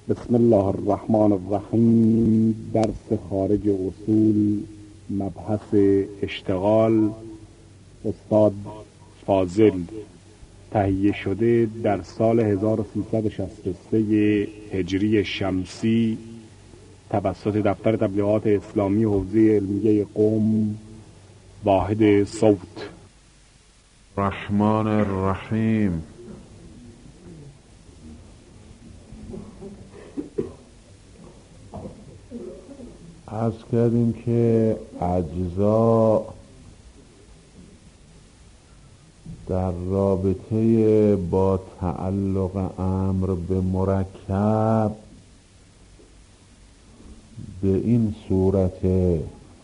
بسم الله الرحمن الرحیم. درس خارج اصول، مبحث اشتغال، استاد فاضل. تهیه شده در سال 1363 هجری شمسی توسط دفتر تبلیغات اسلامی حوزه علمیه قم، واحد صوت. الرحمن الرحیم. عرض کردیم که اجزا در رابطه با تعلق امر به مرکب به این صورته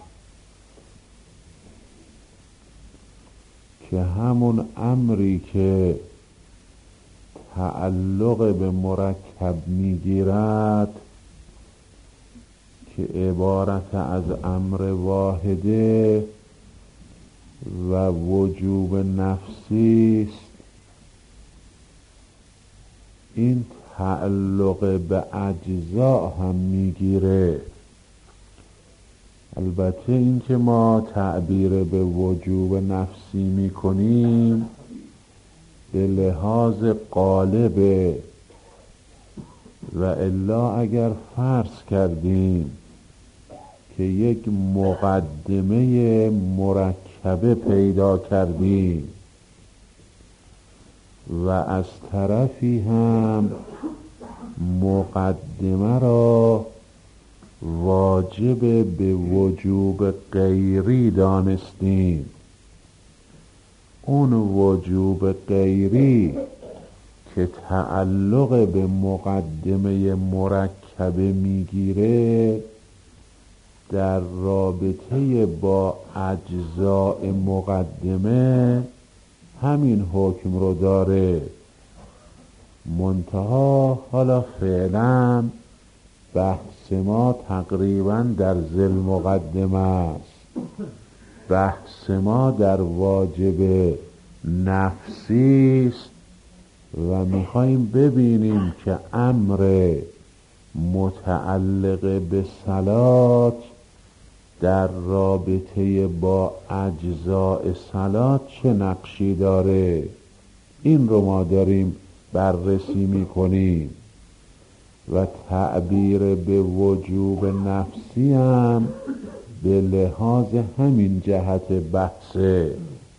که همون امری که تعلق به مرکب میگیرد که عبارت از امر واحده و وجوب نفسی است، این تعلق به اجزا هم میگیره. البته این که ما تعبیر به وجوب نفسی میکنیم به لحاظ غالبه، و الا اگر فرض کردیم که یک مقدمه مرکبه پیدا کردیم و از طرفی هم مقدمه را واجب به وجوب غیری دانستیم، اون وجوب غیری که تعلق به مقدمه مرکبه میگیره در رابطه با اجزاء مقدمه همین حکم رو داره. منتها حالا فعلا بحث ما تقریبا در ذیل مقدمه است. بحث ما در واجب نفسی است و میخواییم ببینیم که امر متعلق به صلات در رابطه با اجزاء صلات چه نقشی داره. این رو ما داریم بررسی میکنیم و تعبیر به وجوب نفسی هم به لحاظ همین جهت بحثه.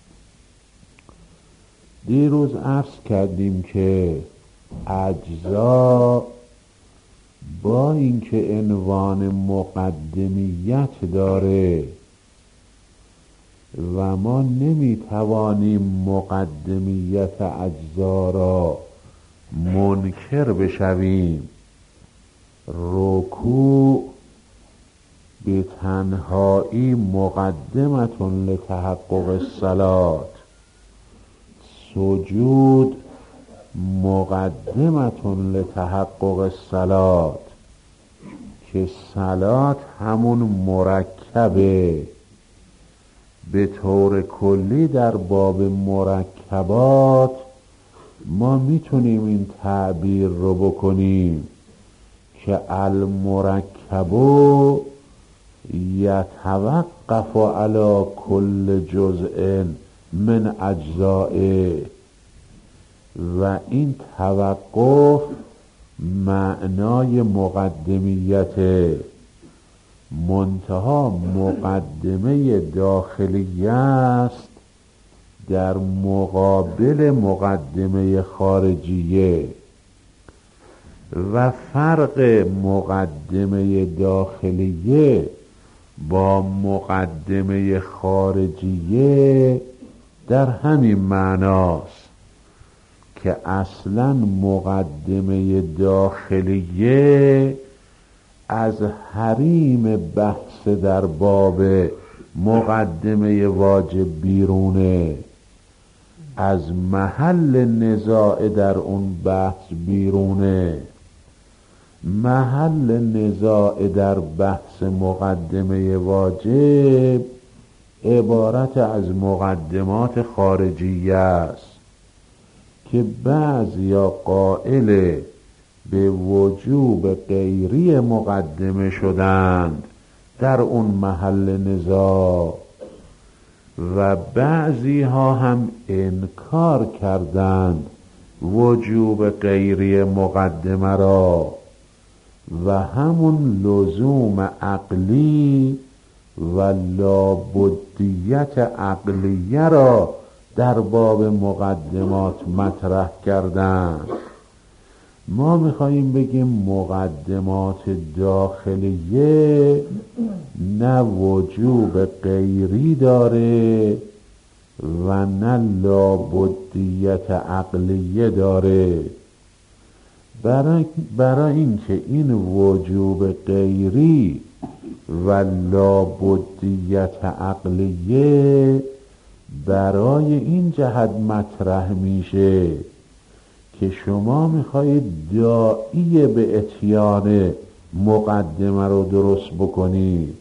دیروز عرض کردیم که اجزا با اینکه عنوان مقدمیت داره و ما نمیتوانیم مقدمیت اجزا را منکر بشویم، رکوع به تنهایی مقدمتون لتحقق الصلات، سجود مقدمتون لتحقق الصلات، که صلات همون مرکبه. به طور کلی در باب مرکبات ما میتونیم این تعبیر رو بکنیم که المرکب یتوقف علی کل جزء من اجزائه، و این توقف معنای مقدمیت، منتها مقدمه داخلی است در مقابل مقدمه خارجیه، و فرق مقدمه داخلیه با مقدمه خارجیه در همین معناست که اصلا مقدمه داخلیه از حریم بحث در باب مقدمه واجب بیرونه، از محل نزاع در اون بحث بیرونه. محل نزاع در بحث مقدمه واجب عبارت از مقدمات خارجیه است که بعضیا قائل به وجوب غیری مقدمه شدند در اون محل نزاع و بعضی ها هم انکار کردند وجوب غیری مقدمه را و همون لزوم عقلی و لابدیت عقلیه را در باب مقدمات مطرح کردند. ما میخواییم بگیم مقدمات داخلیه نه وجوب غیری داره و نه لابدیت عقلیه داره. برای اینکه این وجوب غیری و لابدیت عقلیه برای این جهت مطرح میشه که شما میخواید داعی به اتیان مقدمه رو درست بکنید،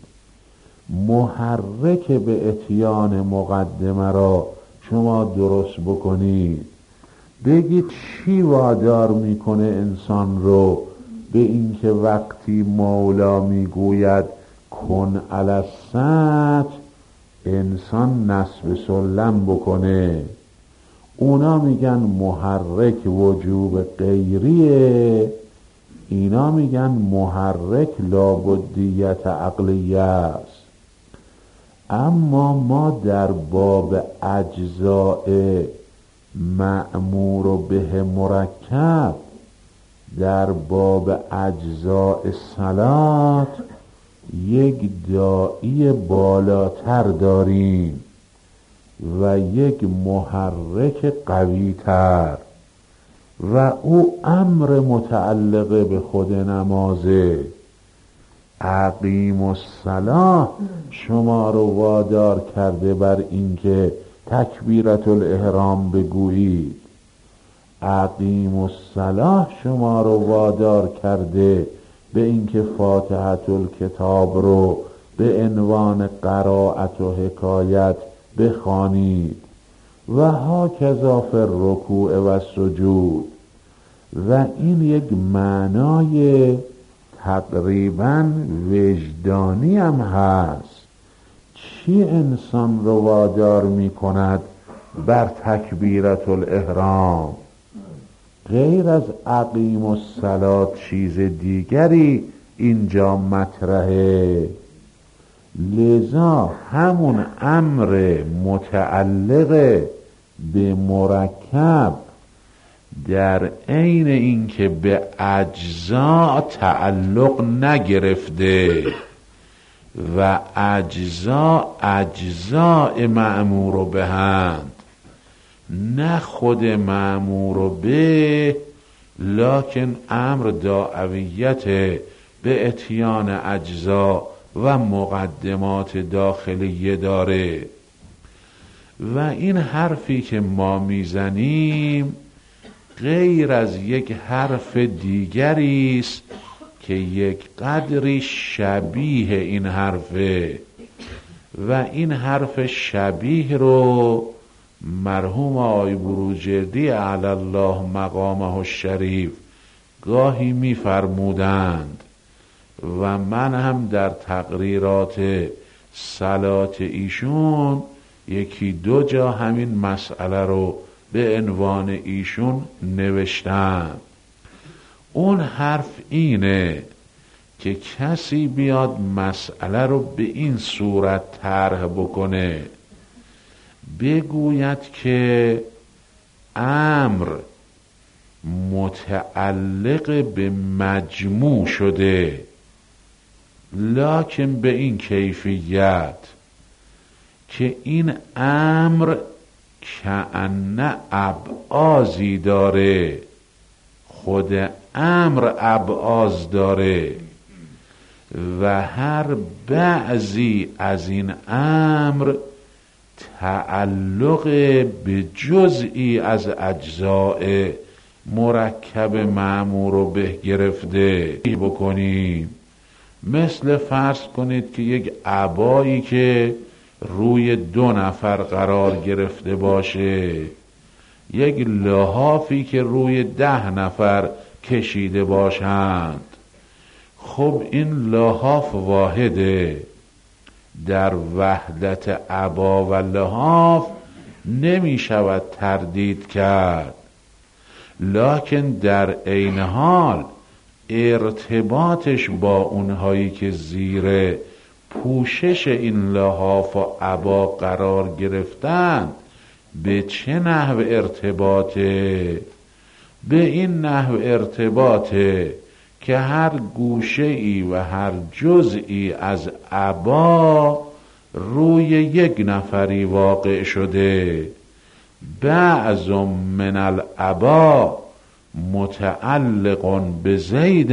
محرک به اتیان مقدمه را شما درست بکنید. بگید چی وادار میکنه انسان رو به اینکه وقتی مولا میگوید کن علی السطح انسان نصب سلم بکنه؟ اونا میگن محرک وجوب غیریه، اینا میگن محرک لابدیت عقلیه است. اما ما در باب اجزاء مأمور به مرکب، در باب اجزاء صلات یک داعی بالاتر داریم و یک محرک قوی تر و او امر متعلق به خود نمازه. اقیم الصلاة شما رو وادار کرده بر اینکه تکبیرت الاحرام بگویید، اقیم الصلاة شما رو وادار کرده به اینکه فاتحة الکتاب رو به عنوان قرائت و حکایت بخوانید و هاکذا فی الرکوع و سجود. و این یک معنای تقریبا وجدانی هم هست. چی انسان رو وادار می کند بر تکبیرت الاحرام؟ غیر از اقیم الصلاة چیز دیگری اینجا مطرحه. لذا همون امر متعلق به مرکب در عین اینکه به اجزا تعلق نگرفته و اجزاء مأمور بهند، نه خود مأمور به، لکن امر دعویت به اتیان اجزا و مقدمات داخلیه داره. و این حرفی که ما میزنیم غیر از یک حرف دیگری است که یک قدری شبیه این حرفه و این حرف شبیه رو مرحوم آقای بروجردی علی الله مقامه الشریف گاهی می‌فرمودند و من هم در تقریرات صلات ایشون یکی دو جا همین مسئله رو به عنوان ایشون نوشتم. اون حرف اینه که کسی بیاد مسئله رو به این صورت طرح بکنه، بگوید که امر متعلق به مجموع شده لکن به این کیفیت که این امر کأن ابعازی داره، خود امر ابعاز داره و هر بعضی از این امر تعلق به جزئی از اجزاء مرکب مأمور رو به گرفته بکنیم. مثل فرض کنید که یک عبایی که روی 2 نفر قرار گرفته باشه، یک لحافی که روی 10 نفر کشیده باشند. خب این لحاف واحده، در وحدت ابا و لحاف نمی شود تردید کرد، لکن در عین حال ارتباطش با اونهایی که زیر پوشش این لحاف و ابا قرار گرفتند به چه نحو ارتباطه؟ به این نحو ارتباطه که هر گوشه ای و هر جزئی از ابا روی یک نفری واقع شده. بعض من الابا متعلق بزید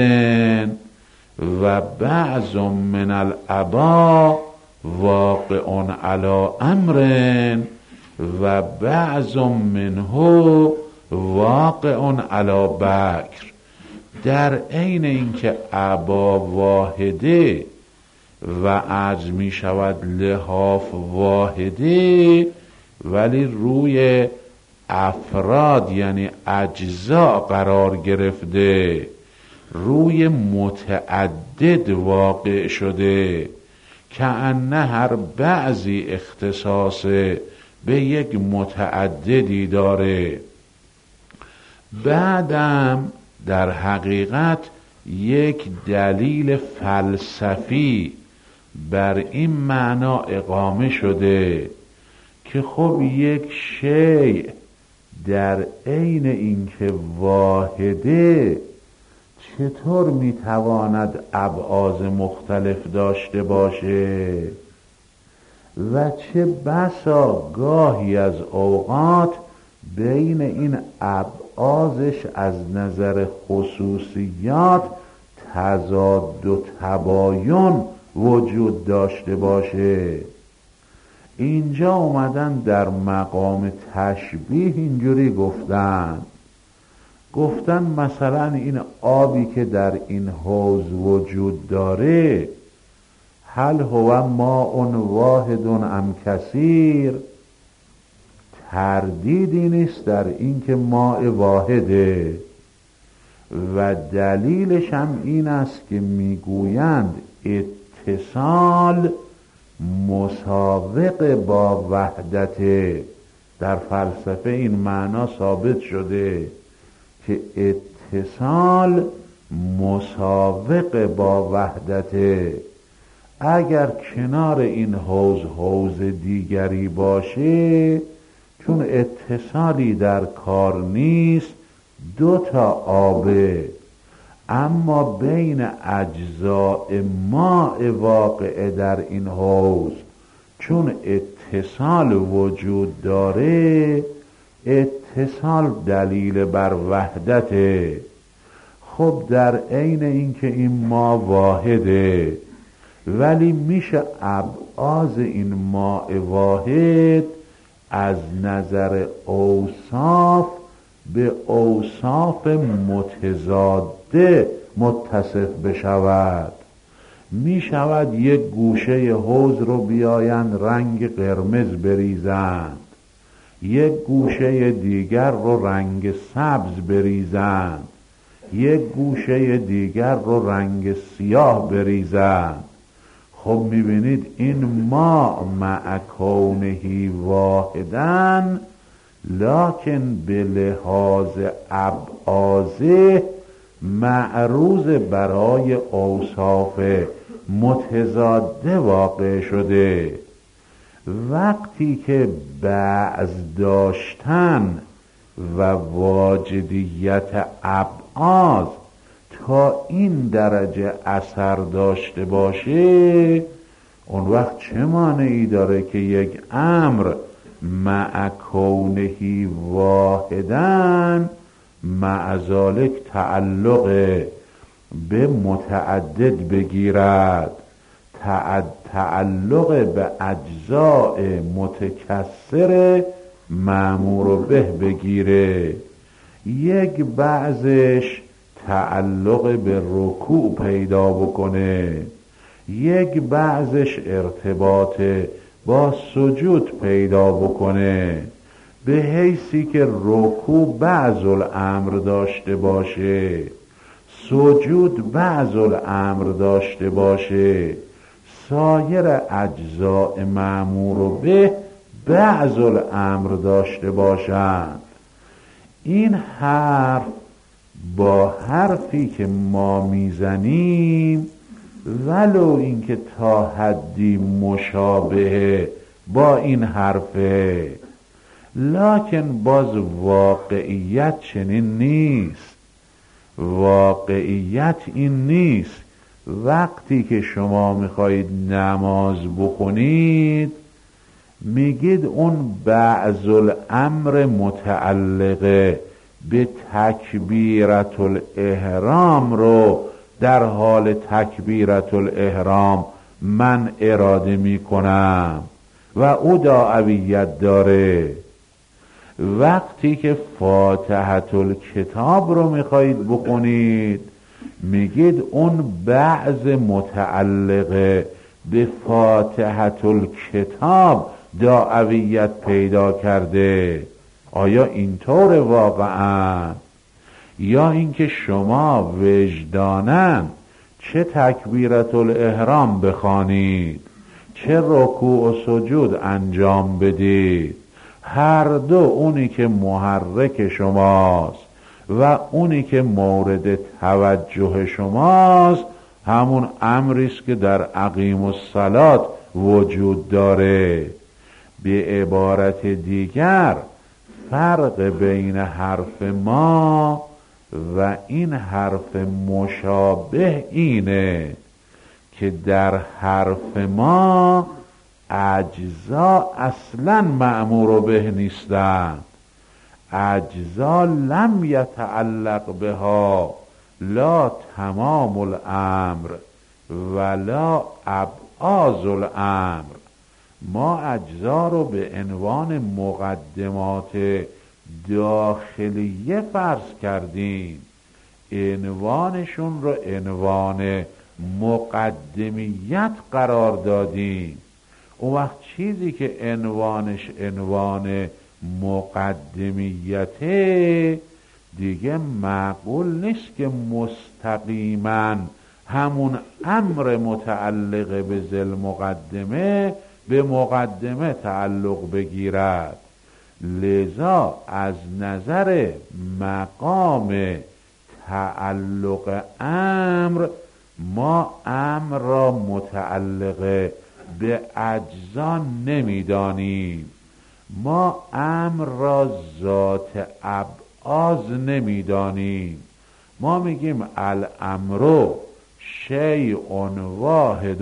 و بعض من الابا واقع علی امر و بعض منه واقع علی بکر. در عین اینکه ابا واحده و عرض می شود لحاف واحده، ولی روی افراد یعنی اجزا قرار گرفته، روی متعدد واقع شده، که انه هر بعضی اختصاص به یک متعددی داره. بعدم در حقیقت یک دلیل فلسفی بر این معنا اقامه شده که خب یک شیء در عین اینکه واحده چطور میتواند ابعاض مختلف داشته باشه و چه بسا گاهی از اوقات بین این ابعاضش از نظر خصوصیات تضاد و تباین وجود داشته باشه. اینجا اومدن در مقام تشبیه اینجوری گفتن مثلا این آبی که در این حوض وجود داره، هل هو ماء واحد ام کثیر؟ تردیدی نیست در این که ماء واحده و دلیلش هم این است که میگویند اتصال مسابق با وحدت. در فلسفه این معنا ثابت شده که اتصال مسابق با وحدت. اگر کنار این حوض دیگری باشه، چون اتصالی در کار نیست، دو تا آبه، اما بین اجزاء ماء واقع در این حوض چون اتصال وجود داره، اتصال دلیل بر وحدته. خب در عین اینکه این ما واحده، ولی میشه ابعاض این ماء واحد از نظر اوصاف به اوصاف متضاده متصف بشود. می شود یک گوشه حوض رو بیایند رنگ قرمز بریزند، یک گوشه دیگر رو رنگ سبز بریزند، یک گوشه دیگر رو رنگ سیاه بریزند. خب میبینید این ما مع کونهی واحدن، لکن به لحاظ ابعاضه معروض برای اوصاف متضاده واقع شده. وقتی که بعض داشتن و واجدیت ابعاض تا این درجه اثر داشته باشه، اون وقت چه مانعی داره که یک امر مع کونهی واحدن مع ذالک تعلق به متعدد بگیرد، تعلق به اجزاء متکثر مأمور به بگیره. یک بعضش تعلق به رکوع پیدا بکنه، یک بعضش ارتباط با سجود پیدا بکنه، به حیثی که رکوع بعض الامر داشته باشه، سجود بعض الامر داشته باشه، سایر اجزاء مأمور به بعض الامر داشته باشند. این حرف با حرفی که ما میزنیم ولو اینکه تا حدی مشابه با این حرفه، لکن باز واقعیت چنین نیست. واقعیت این نیست وقتی که شما میخواهید نماز بخونید میگید اون بعض الامر متعلقه به تکبیرت الاحرام رو در حال تکبیرت الاحرام من اراده میکنم و او داعویت داره. وقتی که فاتحه الکتاب رو میخواهید بخونید میگید اون بعض متعلقه به فاتحه الکتاب داعویت پیدا کرده. آیا اینطور واقعا؟ یا اینکه شما وجداناً چه تکبیرت الاحرام بخوانید چه رکوع و سجود انجام بدید، هر دو اونی که محرک شماست و اونی که مورد توجه شماست همون امریست که در اقیم الصلاة وجود داره. به عبارت دیگر فرق بین حرف ما و این حرف مشابه اینه که در حرف ما اجزا اصلا مأمور به نیستند. اجزا لم یتعلق بها لا تمام الامر ولا ابعاض الامر. ما اجزا رو به عنوان مقدمات داخلیه فرض کردیم، عنوانشون رو عنوان مقدمیت قرار دادیم. اون وقت چیزی که عنوانش عنوان مقدمیته دیگه معقول نیست که مستقیما همون امر متعلق به ذل مقدمه به مقدمه تعلق بگیرد. لذا از نظر مقام تعلق امر ما امر را متعلق به اجزا نمیدانیم، ما امر را ذات ابعاض نمیدانیم. ما میگیم الامر شیء واحد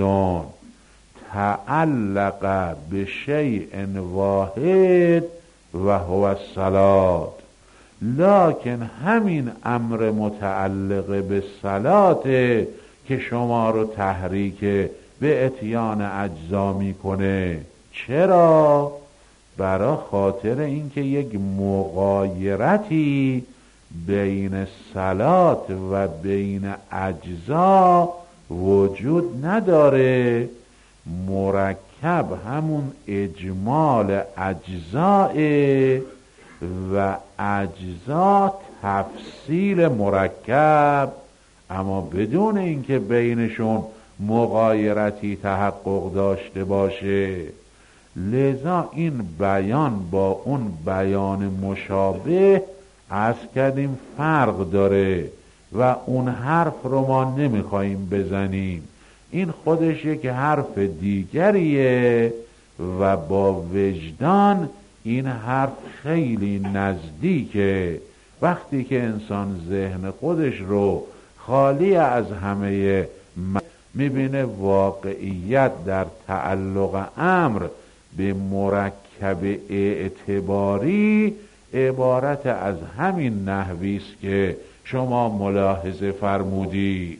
تعلق به شیء واحد و هو الصلاة، لکن همین امر متعلق به صلات که شما رو تحریک به اتیان اجزا میکنه. چرا؟ برای خاطر اینکه یک مغایرتی بین صلات و بین اجزا وجود نداره. مرکب همون اجمال اجزاء و اجزا تفصیل مرکب، اما بدون اینکه بینشون مغایرتی تحقق داشته باشه. لذا این بیان با اون بیان مشابه عرض کردیم فرق داره و اون حرف رو ما نمیخواییم بزنیم. این خودش یک حرف دیگریه و با وجدان این حرف خیلی نزدیکه. وقتی که انسان ذهن خودش رو خالی از همه میبینه واقعیت در تعلق امر به مرکب اعتباری عبارت از همین نحویست که شما ملاحظه فرمودی.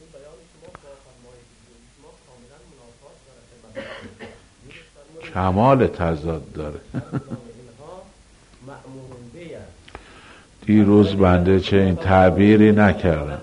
کمال تضاد داره. دیروز بنده چه این تعبیری نکردم،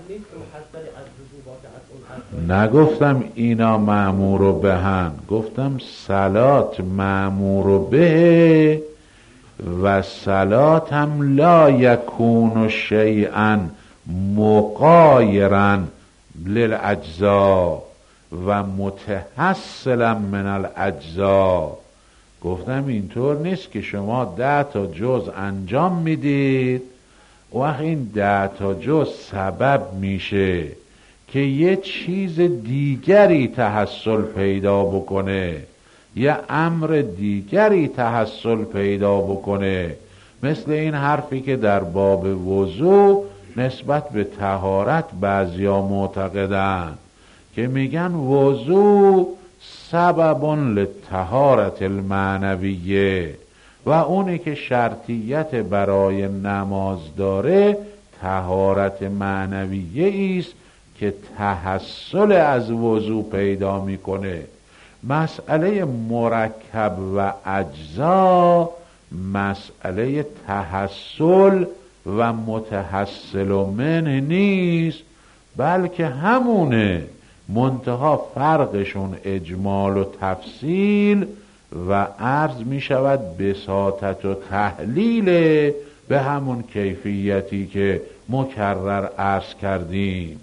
نگفتم اینا مأمور بهن، گفتم صلات مأمور به و صلات هم لا یکون شیئا مغایرا للاجزا و متحصلا من الاجزا. گفتم اینطور نیست که شما 10 تا جز انجام میدید و این 10 تا جز سبب میشه که یه چیز دیگری تحصل پیدا بکنه، یه امر دیگری تحصل پیدا بکنه. مثل این حرفی که در باب وضو نسبت به طهارت بعضیا معتقدن که میگن وضو سبب للطهارت المعنویه و اونی که شرطیت برای نماز داره طهارت معنویه است که تحصل از وضو پیدا میکنه. مسئله مرکب و اجزا مسئله تحصل و متحصل من نیست، بلکه همونه، منتها فرقشون اجمال و تفصیل و عرض می شود بساطت و تحلیل به همون کیفیتی که مکرر عرض کردیم.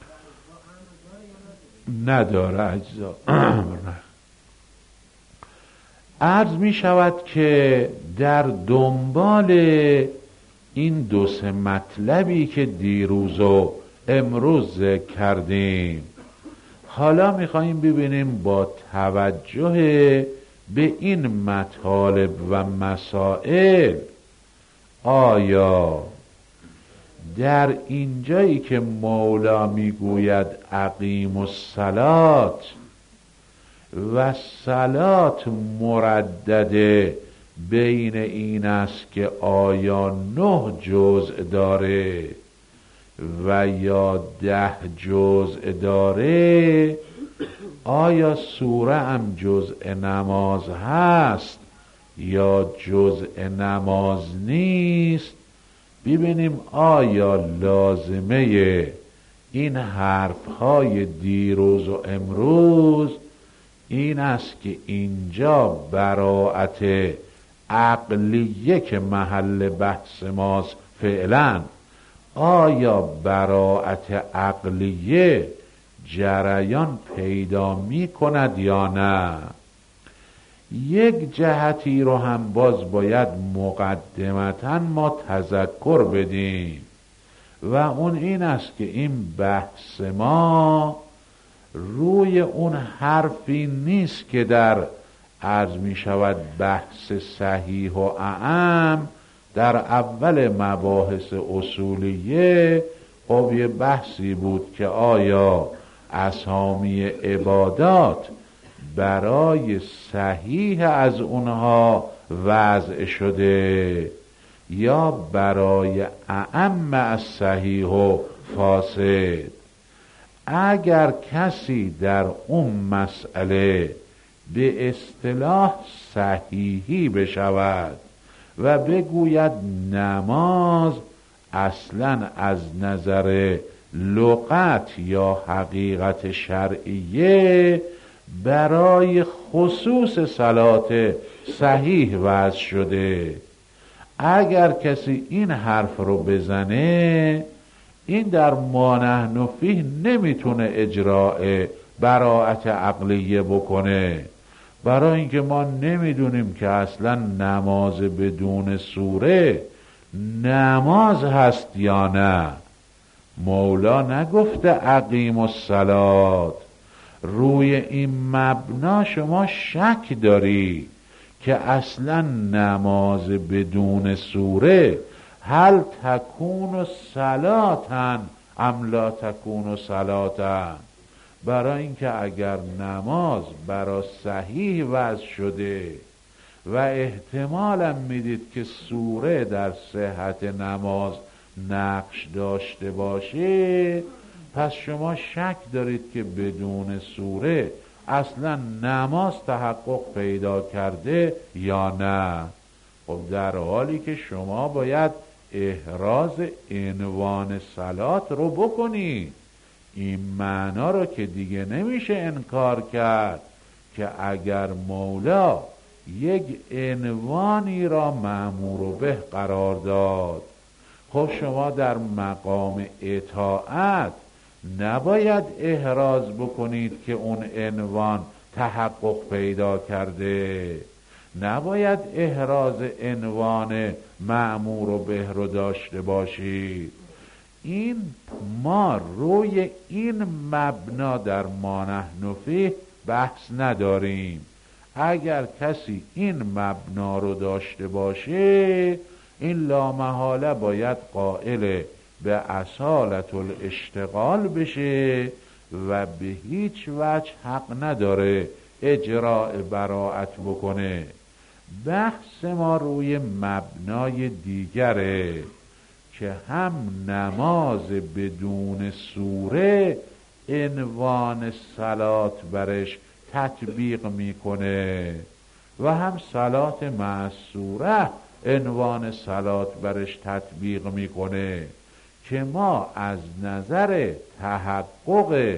نداره اجزا. عرض می شود که در دنبال این 2 مطلبی که دیروز و امروز ذکر کردیم، حالا میخواییم ببینیم با توجه به این مطالب و مسائل آیا در اینجایی که مولا میگوید اقیم الصلات و صلات مردده بین این است که آیا 9 جزء داره و یا 10 جزء داره، آیا سوره هم جزء نماز هست یا جزء نماز نیست، ببینیم آیا لازمه این حرفهای دیروز و امروز این است که اینجا براءت عقلیه که محل بحث ماست فعلا، آیا براءت عقلیه جریان پیدا می کند یا نه؟ یک جهتی رو هم باز باید مقدمتاً ما تذکر بدیم و اون این است که این بحث ما روی اون حرفی نیست که در عرض می شود بحث صحیح و اعم در اول مباحث اصولیه. خب یه بحثی بود که آیا اسامی عبادات برای صحیح از اونها وضع شده یا برای اعم از صحیح و فاسد. اگر کسی در اون مسئله به اصطلاح صحیحی بشود و بگوید نماز اصلا از نظر لغت یا حقیقت شرعیه برای خصوص صلات صحیح وضع شده، اگر کسی این حرف رو بزنه این در ما نحن فیه نمیتونه اجراء براءت عقلیه بکنه، برای اینکه ما نمیدونیم که اصلا نماز بدون سوره نماز هست یا نه. مولا نگفته اقیم الصلات، روی این مبنا شما شک داری که اصلا نماز بدون سوره هل تکون صلاتن ام لا تکون صلاتن، برای اینکه اگر نماز برای صحیح وضع شده و احتمالا میدید که سوره در صحت نماز نقش داشته باشه، پس شما شک دارید که بدون سوره اصلا نماز تحقق پیدا کرده یا نه. خب در حالی که شما باید احراز عنوان صلات رو بکنید، این معنا رو که دیگه نمیشه انکار کرد که اگر مولا یک عنوانی را مأمور به قرار داد، خب شما در مقام اطاعت نباید احراز بکنید که اون عنوان تحقق پیدا کرده، نباید احراز عنوان مأمور و به رو داشته باشید. این ما روی این مبنا در ما نحن فیه بحث نداریم. اگر کسی این مبنا رو داشته باشه این لامحاله باید قائل به اصالت الاشتغال بشه و به هیچ وجه حق نداره اجراء براءت بکنه. بحث ما روی مبنای دیگره که هم نماز بدون سوره عنوان صلات برش تطبیق میکنه و هم صلات مع سوره عنوان صلات برش تطبیق میکنه که ما از نظر تحقق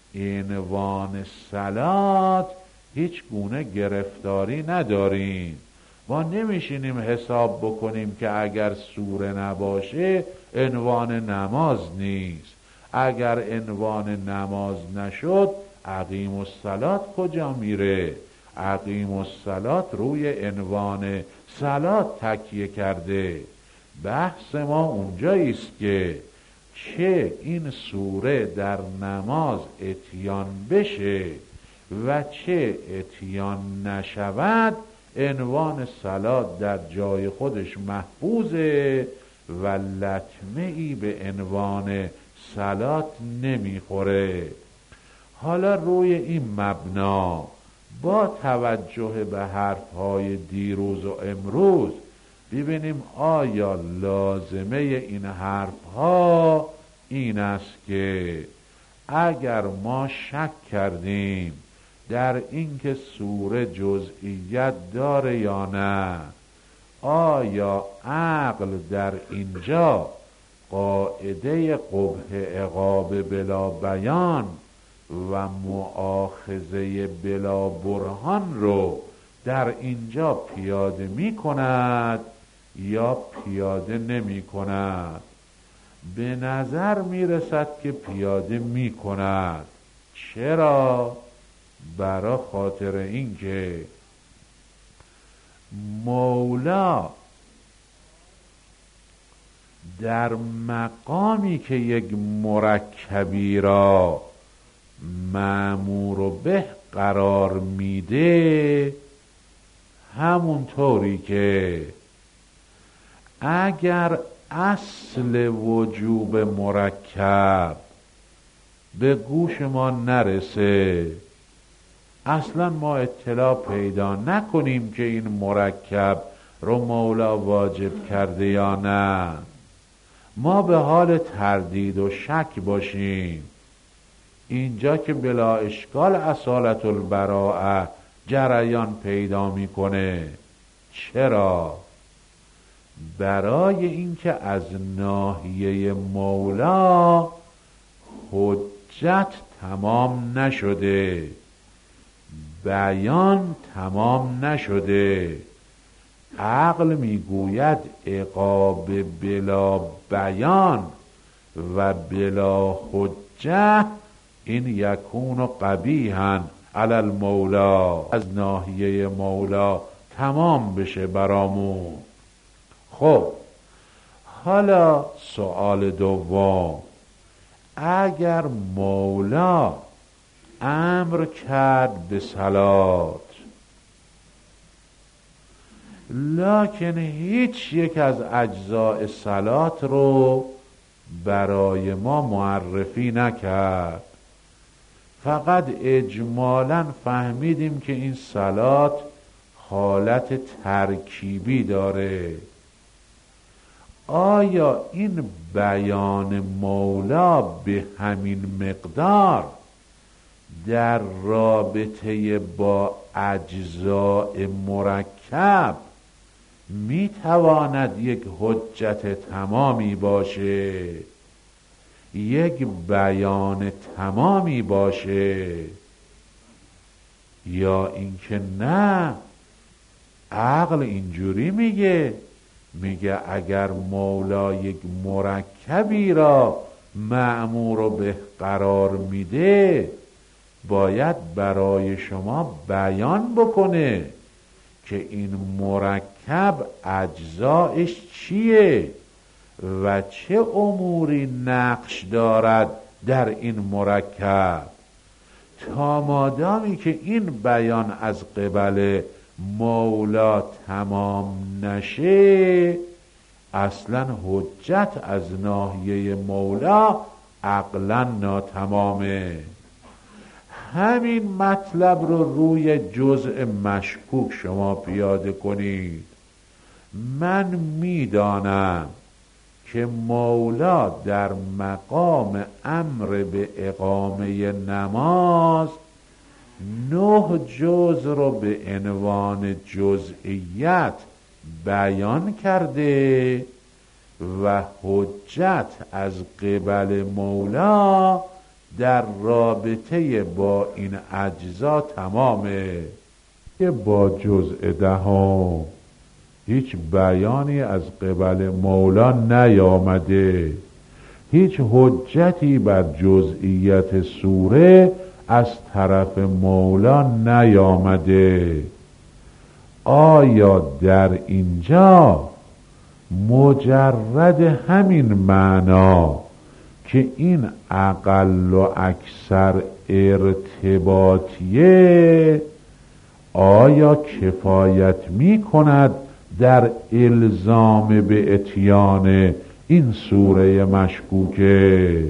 عنوان صلات هیچ گونه گرفتاری نداریم. ما نمیشینیم حساب بکنیم که اگر سوره نباشه عنوان نماز نیست، اگر عنوان نماز نشد اقیم الصلات کجا میره؟ اقیم الصلات روی عنوان صلات تکیه کرده. بحث ما اونجاییست که چه این سوره در نماز اتیان بشه و چه اتیان نشود عنوان صلات در جای خودش محفوظه و لطمه ای به عنوان صلات نمیخوره. حالا روی این مبنا با توجه به حرفهای دیروز و امروز ببینیم آیا لازمه این حرفها این است که اگر ما شک کردیم در اینکه سوره جزئیت داره یا نه، آیا عقل در اینجا قاعده قبح عقاب بلا بیان و مؤاخذه بلا برهان رو در اینجا پیاده می کند یا پیاده نمی کند؟ به نظر می رسد که پیاده می کند. چرا؟ برای خاطر اینکه مولا در مقامی که یک مرکبی را مأمور به قرار میده، همونطوری که اگر اصل وجوب مرکب به گوش ما نرسه، اصلا ما اطلاع پیدا نکنیم که این مرکب رو مولا واجب کرده یا نه، ما به حال تردید و شک باشیم، اینجا که بلا اشکال اصالت البراءه جریان پیدا میکنه. چرا؟ برای اینکه از ناحیه مولا حجت تمام نشده، بیان تمام نشده. عقل میگوید عقاب بلا بیان و بلا حجه این یکون قبیحا علی المولا، از ناحیه مولا تمام بشه برامون. خب حالا سوال دوم، اگر مولا امر کرد به صلات لکن هیچ یک از اجزاء صلات رو برای ما معرفی نکرد، فقط اجمالاً فهمیدیم که این صلات حالت ترکیبی داره، آیا این بیان مولا به همین مقدار در رابطه با اجزاء مرکب میتواند یک حجت تمامی باشه، یک بیان تمامی باشه، یا اینکه نه عقل اینجوری میگه میگه اگر مولا یک مرکبی را مأمور و به قرار میده باید برای شما بیان بکنه که این مرکب اجزایش چیه و چه اموری نقش دارد در این مرکب. تا مادامی که این بیان از قبل مولا تمام نشه اصلا حجت از ناحیه مولا عقلا ناتمامه. همین مطلب رو روی جزء مشکوک شما پیاده کنید. من میدانم که مولا در مقام امر به اقامه نماز 9 جز رو به عنوان جزئیت بیان کرده و حجت از قبل مولا در رابطه با این اجزا تمامه. که با جزء 10 هیچ بیانی از قبل مولا نیامده، هیچ حجتی بر جزئیت سوره از طرف مولا نیامده. آیا در اینجا مجرد همین معنا که این اقل و اکثر ارتباطیه آیا کفایت می کند در الزام به اتیان این سوره مشکوکه،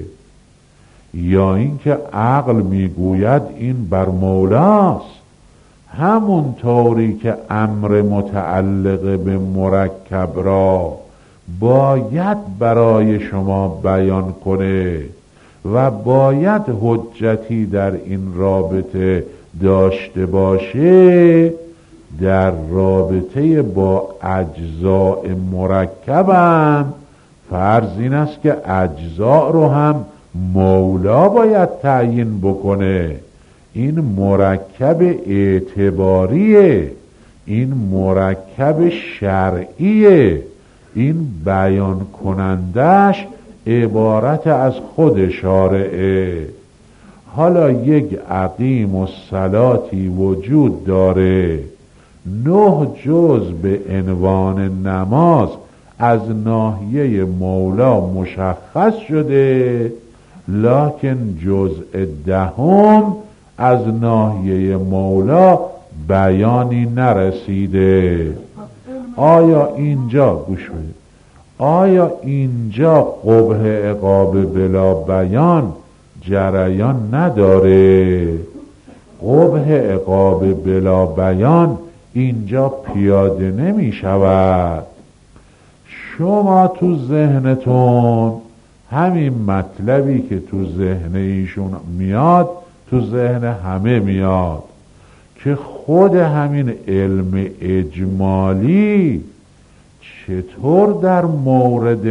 یا اینکه عقل میگوید این بر مولاست، همون طوری که امر متعلق به مرکب را باید برای شما بیان کنه و باید حجتی در این رابطه داشته باشه، در رابطه با اجزاء مرکبم فرض این است که اجزاء رو هم مولا باید تعیین بکنه. این مرکب اعتباریه، این مرکب شرعیه، این بیان کنندش عبارت از خود شارعه. حالا یک اقیم الصلاتی وجود داره، 9 جز به عنوان نماز از ناحیه مولا مشخص شده، لکن جزء 10 از ناحیه مولا بیانی نرسیده. آیا اینجا گوش بدید، آیا اینجا قبح عقاب بلا بیان جریان نداره؟ قبح عقاب بلا بیان اینجا پیاده نمی شود. شما تو ذهنتون همین مطلبی که تو ذهن ایشون میاد تو ذهن همه میاد که خود همین علم اجمالی چطور در مورد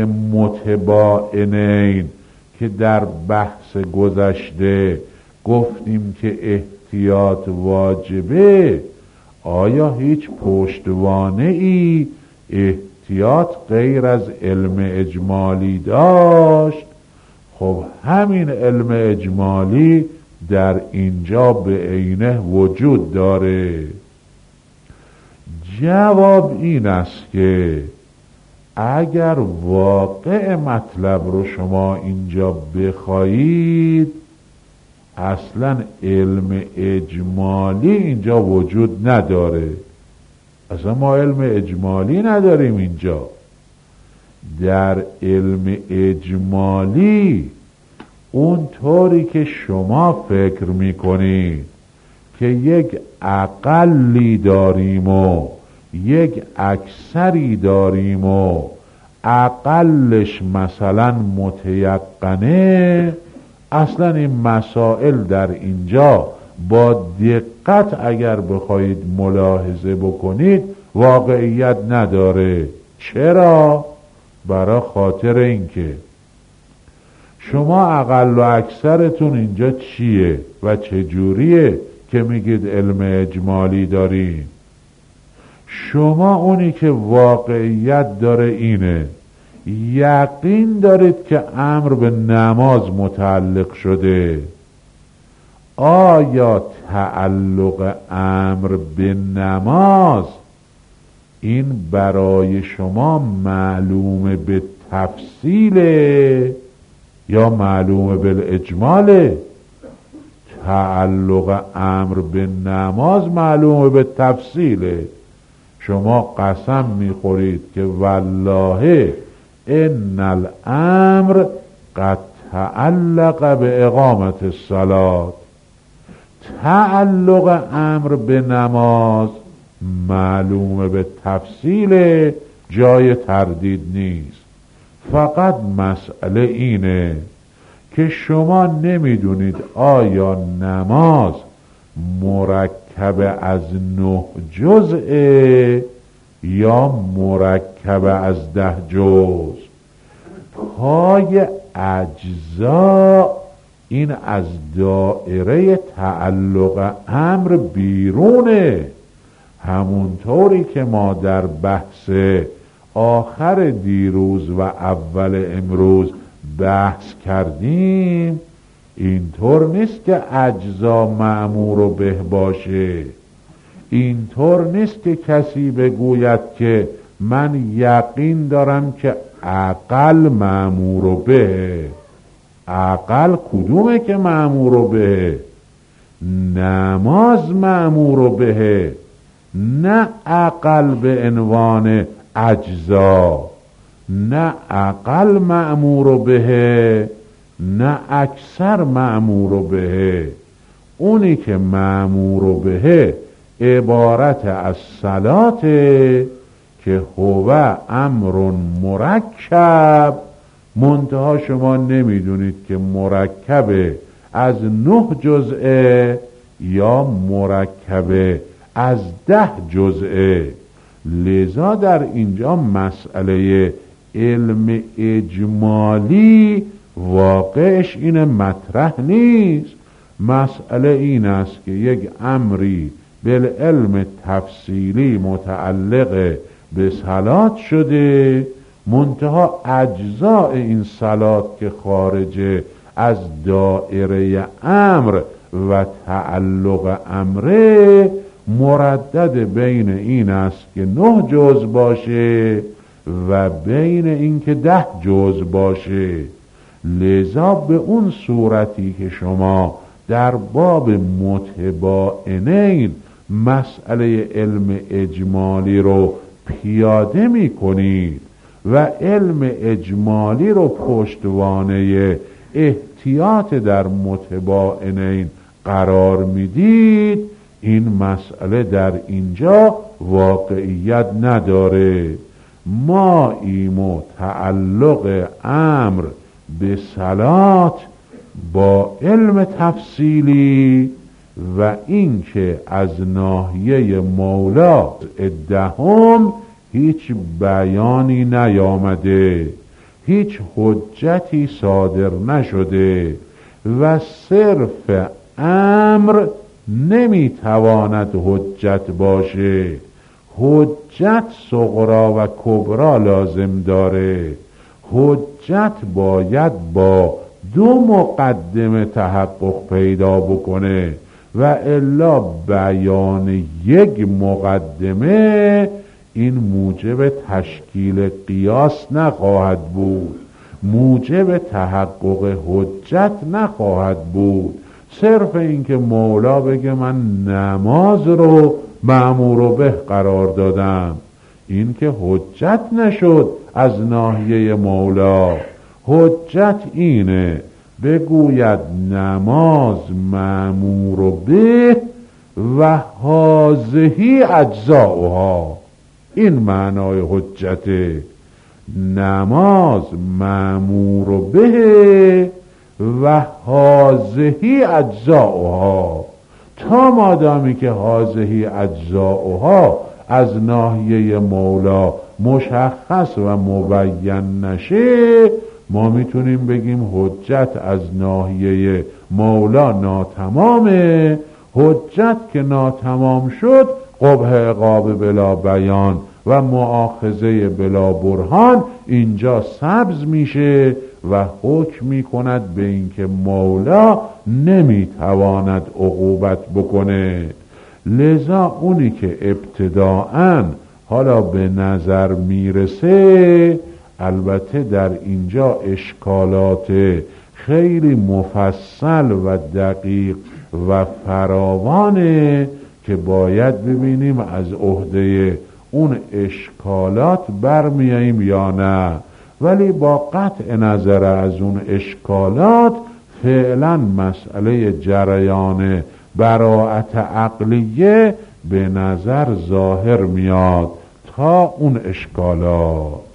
متباینین که در بحث گذشته گفتیم که احتیاط واجبه، آیا هیچ پشتوانه ای احتیاط غیر از علم اجمالی داشت؟ خب همین علم اجمالی در اینجا به عینه وجود داره. جواب این است که اگر واقع مطلب رو شما اینجا بخواهید اصلا علم اجمالی اینجا وجود نداره. اصلا ما علم اجمالی نداریم اینجا. در علم اجمالی اون طوری که شما فکر میکنید که یک اقلی داریم و یک اکثری داریم و اقلش مثلا متیقنه، اصلا این مسائل در اینجا با دقت اگر بخواید ملاحظه بکنید واقعیت نداره. چرا؟ برای خاطر اینکه شما اقل و اکثرتون اینجا چیه و چجوریه که میگید علم اجمالی داریم؟ شما اونی که واقعیت داره اینه، یقین دارید که امر به نماز متعلق شده. آیا تعلق امر به نماز این برای شما معلوم به تفصیله یا معلوم بالاجماله؟ تعلق امر به نماز معلوم به تفصیله. شما قسم میخورید که والله ان الامر قد تعلق به اقامت الصلاة. تعلق امر به نماز معلوم به تفصیل، جای تردید نیست. فقط مسئله اینه که شما نمیدونید آیا نماز مرکب از 9 جزء یا مرکب از 10 جزء. پای اجزا این از دایره تعلق امر بیرونه. همونطوری که ما در بحث آخر دیروز و اول امروز بحث کردیم، اینطور نیست که اجزا مأمور به باشه. اینطور نیست که کسی بگوید که من یقین دارم که عقل مأمور به. عقل کدومه که مأمور به؟ نماز مأمور به، نه عقل به عنوان اجزا، نه عقل مأمور به، نه اکثر مأمور به. اونی که مأمور به عبارت از صلات که هو امر مرکب، منتها شما نمیدونید که مرکب از 9 جزء یا مرکب از 10 جزء. لذا در اینجا مسئله علم اجمالی واقعش این مطرح نیست. مسئله این است که یک امری بالعلم تفصیلی متعلق به صلات شده، منتها اجزاء این صلات که خارج از دائره امر و تعلق امره مردد بین این است که 9 جزء باشه و بین این که 10 جزء باشه. لذا به اون صورتی که شما در باب متباینین مسئله علم اجمالی رو پیاده می کنید و علم اجمالی رو پشتوانه احتیاط در متباینین قرار میدید، این مسئله در اینجا واقعیت نداره. ما ایمو تعلق امر به صلات با علم تفصیلی و این که از ناحیه مولا ادهم هیچ بیانی نیامده، هیچ حجتی صادر نشده و صرف امر نمیتواند حجت باشه. حجت صغرا و کبرا لازم داره. حجت باید با 2 مقدمه تحقق پیدا بکنه و الا بیان 1 مقدمه این موجب تشکیل قیاس نخواهد بود، موجب تحقق حجت نخواهد بود. صرف این که مولا بگه من نماز رو مأمور به قرار دادم، این که حجت نشد از ناحیه مولا. حجت اینه بگوید نماز مأمور به و هذه اجزاؤها. این معنای حجته. نماز مأمور به و هذه اجزاؤها. تا مادامی که هذه اجزاؤها از ناحیه مولا مشخص و مبین نشه، ما میتونیم بگیم حجت از ناحیه مولا ناتمامه. حجت که ناتمام شد، قبح عقاب بلا بیان و مؤاخذه بلا برهان اینجا سبز میشه و حکم میکند به اینکه مولا نمیتواند عقوبت بکنه. لذا اونی که ابتداءً حالا به نظر میرسه، البته در اینجا اشکالات خیلی مفصل و دقیق و فراوانه که باید ببینیم از عهده اون اشکالات برمیاییم یا نه. ولی با قطع نظر از اون اشکالات فعلا مسئله جریان براءت عقلیه به نظر ظاهر میاد تا اون اشکالات.